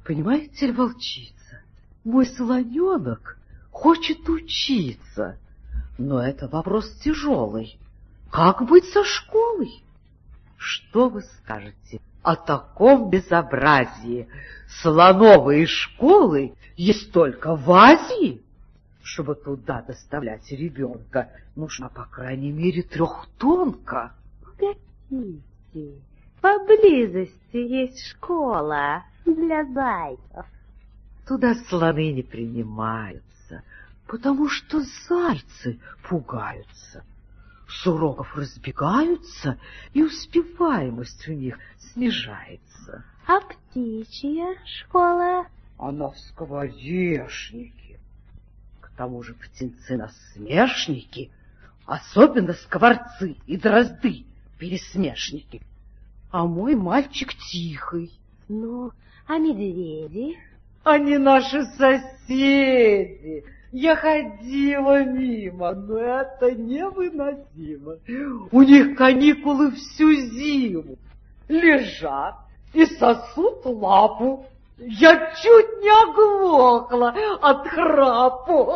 Понимаете ли, волчица, мой слоненок хочет учиться, но это вопрос тяжелый. Как быть со школой? Что вы скажете о таком безобразии? Слоновые школы есть только в Азии. Чтобы туда доставлять ребенка, нужно, по крайней мере, 3-тонка. Погодите, поблизости есть школа для зайцев. Туда слоны не принимаются, потому что зайцы пугаются. С уроков разбегаются, и успеваемость у них снижается. А птичья школа? Она в скворечнике. К тому же птенцы-насмешники, особенно скворцы и дрозды, пересмешники. А мой мальчик тихий. Ну, а медведи? Они наши соседи. Я ходила мимо, но это невыносимо. У них каникулы всю зиму. Лежат и сосут лапу. Я чуть не оглохла от храпу.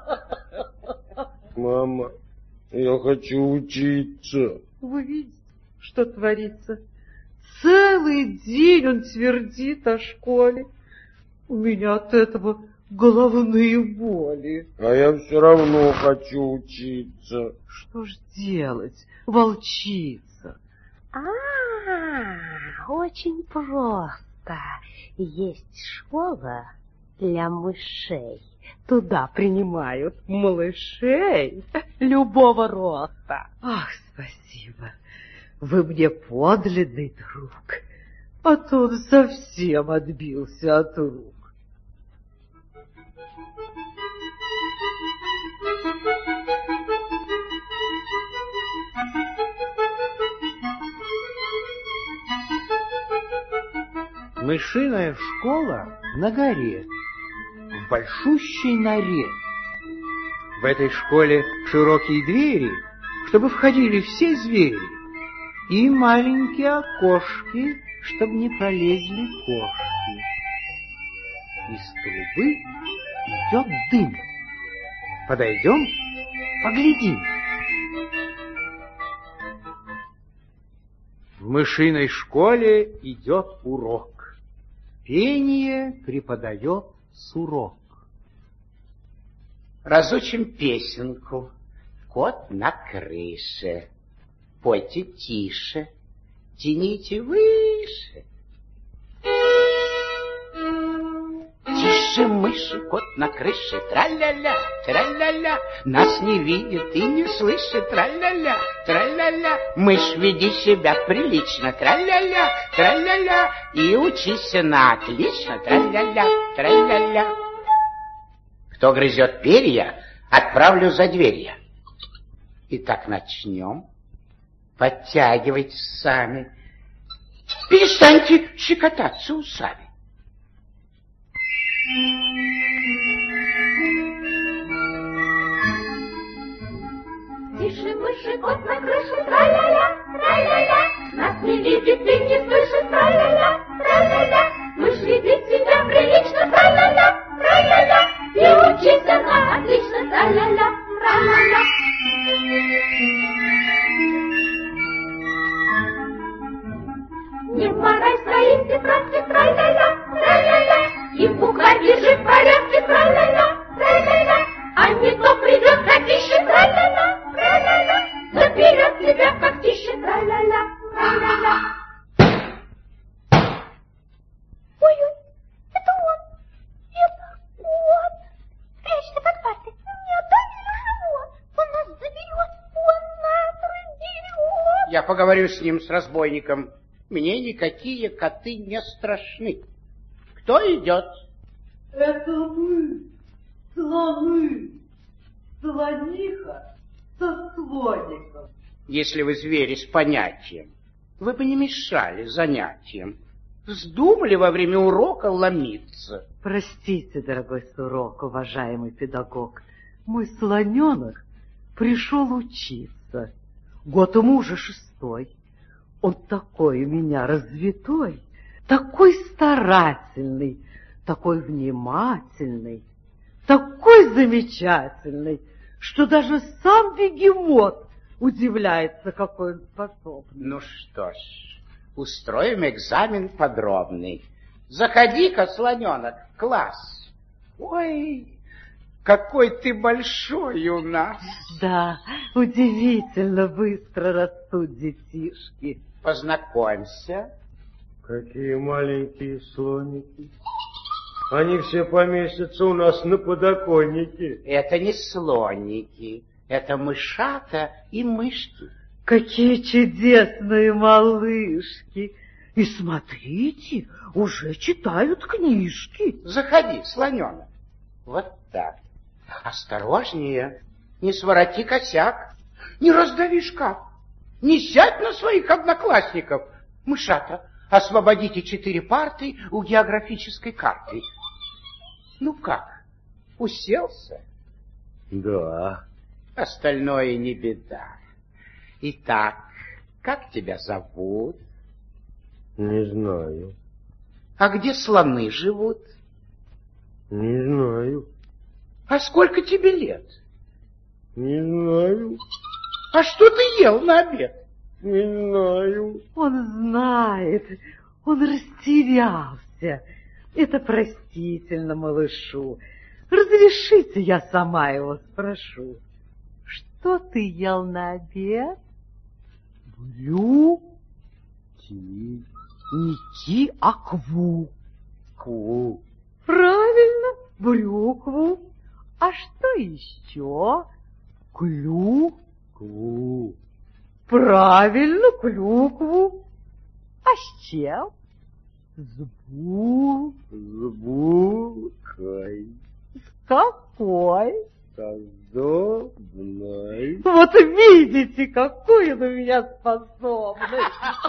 Мама, я хочу учиться. Вы видите, что творится? Целый день он твердит о школе. У меня от этого головные боли. А я все равно хочу учиться. Что ж делать, волчица? Очень просто. Есть школа для мышей. Туда принимают малышей любого роста. Ах, спасибо. Вы мне подлинный друг. А то он совсем отбился от рук. Мышиная школа на горе, в большущей норе. В этой школе широкие двери, чтобы входили все звери, и маленькие окошки, чтобы не пролезли кошки. Из трубы идет дым. Подойдем, поглядим. В мышиной школе идет урок. Пение преподает сурок. Разучим песенку. Кот на крыше. Пойте тише, тяните выше. Тише, мыши, кот на крыше. Тра-ля-ля, тра-ля-ля. Нас не видит и не слышит. Тра-ля-ля, тра-ля-ля. Мышь, веди себя прилично. Тра-ля-ля, тра-ля-ля. И учись на отлично. Тра-ля-ля, тра-ля-ля. Кто грызет перья, отправлю за дверья. Итак, начнем. Подтягивайтесь сами. Перестаньте щекотаться усами. Тише, мыши, кот на крыше, тра-ля-ля, тра-ля-ля. Нас не видит и не слышит, тра-ля-ля, тра-ля-ля. Мышь, веди себя прилично, тра-ля-ля, тра-ля-ля. И учись она отлично, тра-ля-ля, тра-ля-ля. Не морай своих тетрадки, тра-ля-ля, тра-ля-ля. И буква держи в порядке, тра-ля-ля, тра-ля-ля. А не то придет котище, тра-ля-ля, тра-ля-ля. Заберет тебя как тише, тра-ля-ля, тра-ля-ля. Ой-ой, это он, прячься под парты. Не отдавили живот, он нас заберет, он нас раздерет. Я поговорю с ним, с разбойником. Мне никакие коты не страшны. Кто идет? Это мы, слоны, слониха со слоником. Если вы звери с понятием, вы бы не мешали занятиям. Вздумали во время урока ломиться. Простите, дорогой сурок, уважаемый педагог, мой слоненок пришел учиться. Год ему уже 6. Он такой у меня развитой, такой старательный, такой внимательный, такой замечательный, что даже сам бегемот удивляется, какой он способный. Ну что ж, устроим экзамен подробный. Заходи-ка, слоненок, в класс. Ой, какой ты большой у нас. Да, удивительно быстро растут детишки. Познакомься. Какие маленькие слоники. Они все поместятся у нас на подоконнике. Это не слоники, это мышата и мышки. Какие чудесные малышки! И смотрите, уже читают книжки. Заходи, слоненок. Вот так. Осторожнее, не свороти косяк, не раздави шкаф, не сядь на своих одноклассников. Мышата, освободите 4 парты у географической карты. Ну как, уселся? Да. Остальное не беда. Итак, как тебя зовут? Не знаю. А где слоны живут? Не знаю. А сколько тебе лет? Не знаю. А что ты ел на обед? Не знаю. Он знает, он растерялся. Это простительно малышу. Разрешите, я сама его спрошу. Что ты ел на обед? Брюки. Не ки, а кву. Ку. Правильно, брюкву. А что еще? Клю. Клу. Правильно, клюкву. А с чем? С Булкой. С какой? Подобной. Вот видите, какой он у меня способный.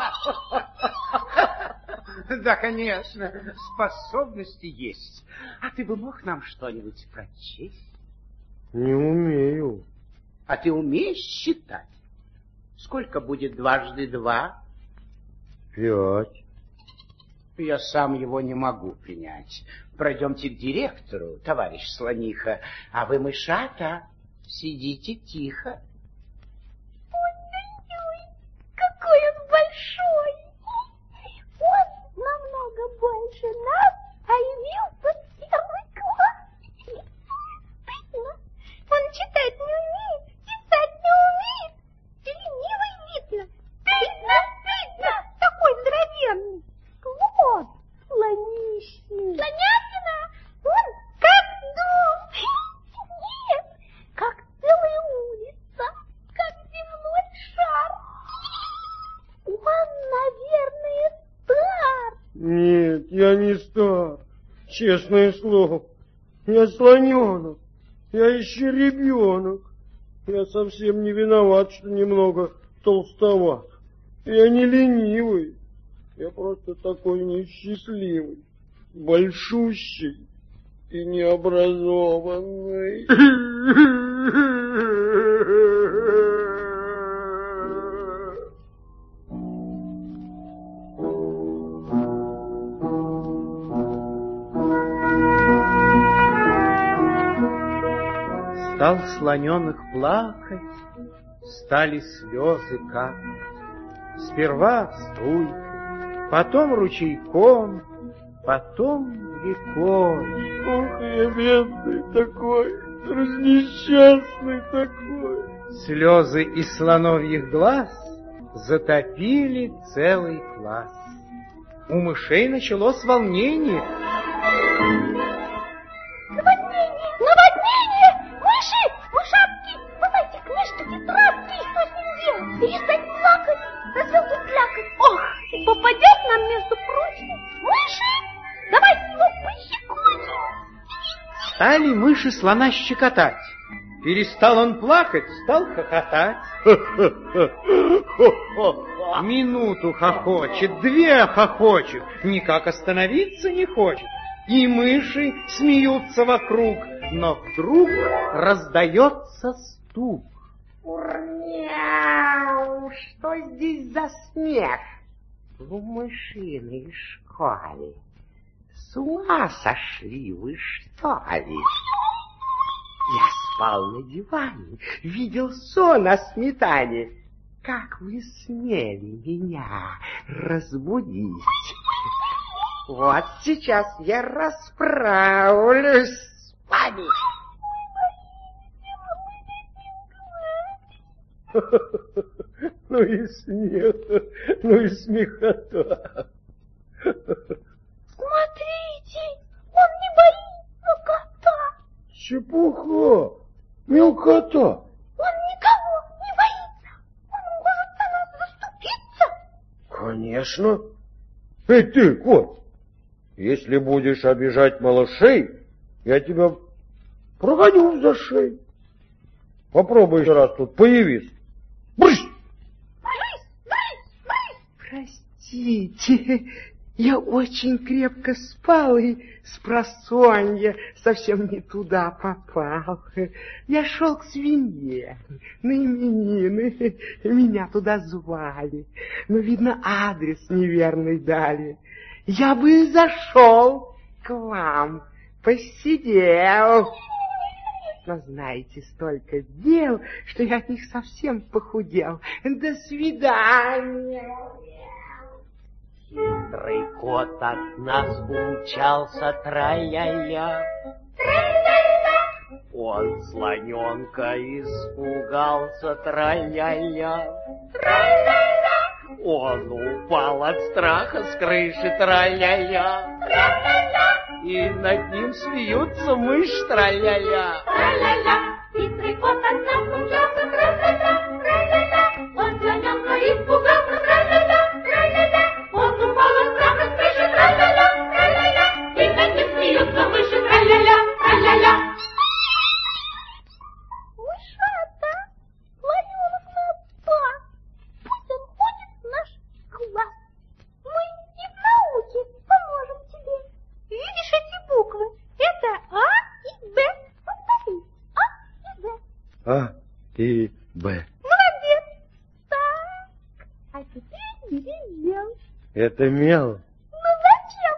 Да, конечно, способности есть. А ты бы мог нам что-нибудь прочесть? Не умею. А ты умеешь считать? Сколько будет 2 × 2? 5. Я сам его не могу принять. Пройдемте к директору, товарищ слониха, а вы, мышата, сидите тихо. Ой-ой-ой, какой он большой! Он намного больше нас, а явился в 1 класс. Стыдно. Он читать не умеет, писать не умеет. Ленивый видно. Стыдно, стыдно. Такой здоровенный. Вот, слонищий. Слонятина, он как дом. Нет, как целая улица, как земной шар. Он, наверное, стар. Нет, я не стар. Честное слово. Я слоненок. Я еще ребенок. Я совсем не виноват, что немного толстоват. Я не ленивый. Я просто такой несчастливый, большущий и необразованный. Стал слоненок плакать, стали слезы капать. Сперва струйкой, потом ручейком, потом рекой. Ох, я бедный такой, разнесчастный такой. Слезы из слоновьих глаз затопили целый класс. У мышей началось волнение. Наводнение! Мыши! Мышатки! Хватайте книжки, тетрадки! Что с ним делать? Перестать плакать? Развел тут плакать? Ох, и попадет нам, между прочим, мыши! Давайте его пощекотим! Стали мыши слона щекотать. Перестал он плакать, стал хохотать. Минуту хохочет, 2 хохочет, никак остановиться не хочет. И мыши смеются вокруг, но вдруг раздается стук. Урняу, что здесь за смех в мышиной школе? С ума сошли вы, что ли? Я спал на диване, видел сон о сметане. Как вы смели меня разбудить? Вот сейчас я расправлюсь с вами. Ну и смех, ну и смехота. Смотрите, он не боится кота. Чепуха, мелкота. Он никого не боится. Он может за нас заступиться. Конечно. Эй ты, кот, если будешь обижать малышей, я тебя прогоню за шею. Попробуй еще раз тут появись. Брысь! Простите, я очень крепко спал и спросонья совсем не туда попал. Я шел к свинье на именины, меня туда звали, но, видно, адрес неверный дали. Я бы и зашел к вам, посидел. Но знаете, столько дел, что я от них совсем похудел. До свидания. Хитрый кот от нас умчался, тра-ля-ля. Он слоненка испугался, тра-ля-ля. Он упал от страха с крыши, тра-ля-ля. И над ним смеются мышь, тра-ля-ля. Тра-ля-ля, хитрый кот от нас умчался, тра-ля-ля, тра-ля-ля. Он слоненка испугался, тра-ля-ля, тра-ля-ля. Он упал от страха с крыши, тра-ля-ля, тра-ля-ля. И над ним смеются мыши, тра-ля-ля, тра-ля-ля. Мышата, слоненок нас спас. Пусть он ходит в наш класс. Мы и в науке поможем тебе. Видишь эти буквы? Это А и Б. Повтори. А и Б. А и Б. Молодец. Так, а теперь бери мел. Это мел. Ну зачем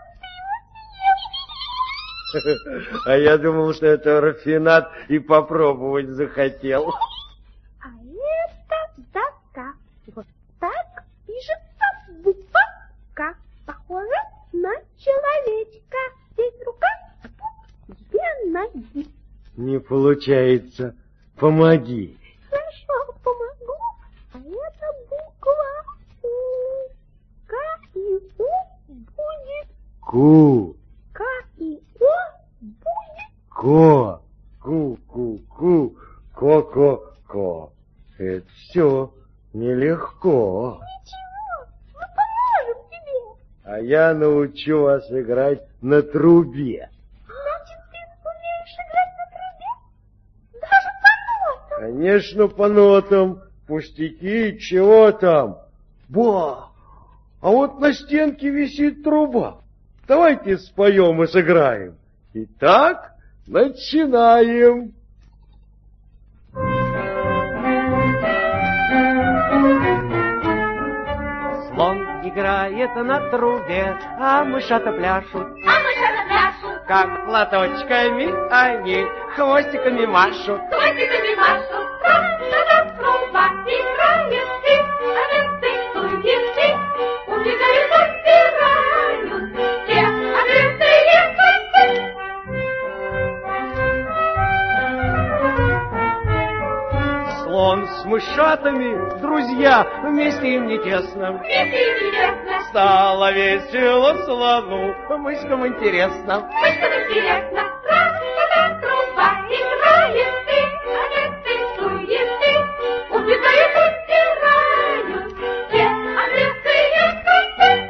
ты его съел? А я думал, что это рафинат и попробовать захотел. А это доска. Вот так пишется буква К. Похоже на человечка. Здесь рука, а тут две ноги. Не получается. Помоги. Хорошо, помогу. А это буква У. К и У будет. Ку. К и О будет. Ко. Ку-ку-ку. Ко-ко-ко. Это все нелегко. Ничего, мы поможем тебе. А я научу вас играть на трубе. Значит, ты умеешь играть на трубе? Даже по нотам. Конечно, по нотам. Пустяки, чего там? Ба! А вот на стенке висит труба. Давайте споем и сыграем. Итак, начинаем. Слон играет на трубе, а мышата пляшут. А мышата пляшут. Как платочками они хвостиками машут. Хвостиками машут. Тра-та-та, труба играет, и адресы танцует, и убегают, убирают все адресы концы. Слон с мышатами, друзья, вместе им не тесно. Вместе интересно, Стало весело слону, мышкам интересно. мышкам интересно. Тра-та-та, труба играет, и адресы танцует, и убегают, убирают все адресы концы.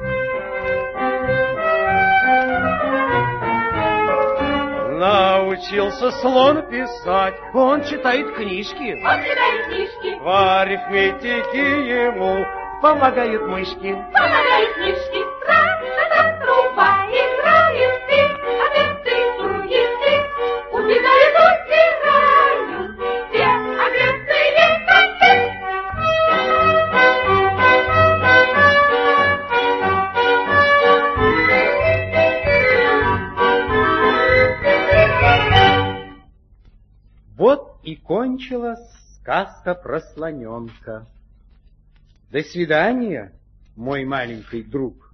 Научился слон писать, он читает книжки. Он читает книжки, В арифметике ему помогают мышки. помогает книжки. Тра-та-та, труба играет, и адресы танцует, и убегают, убирают все адресы концы. Вот и кончилась сказка про слоненка. До свидания, мой маленький друг.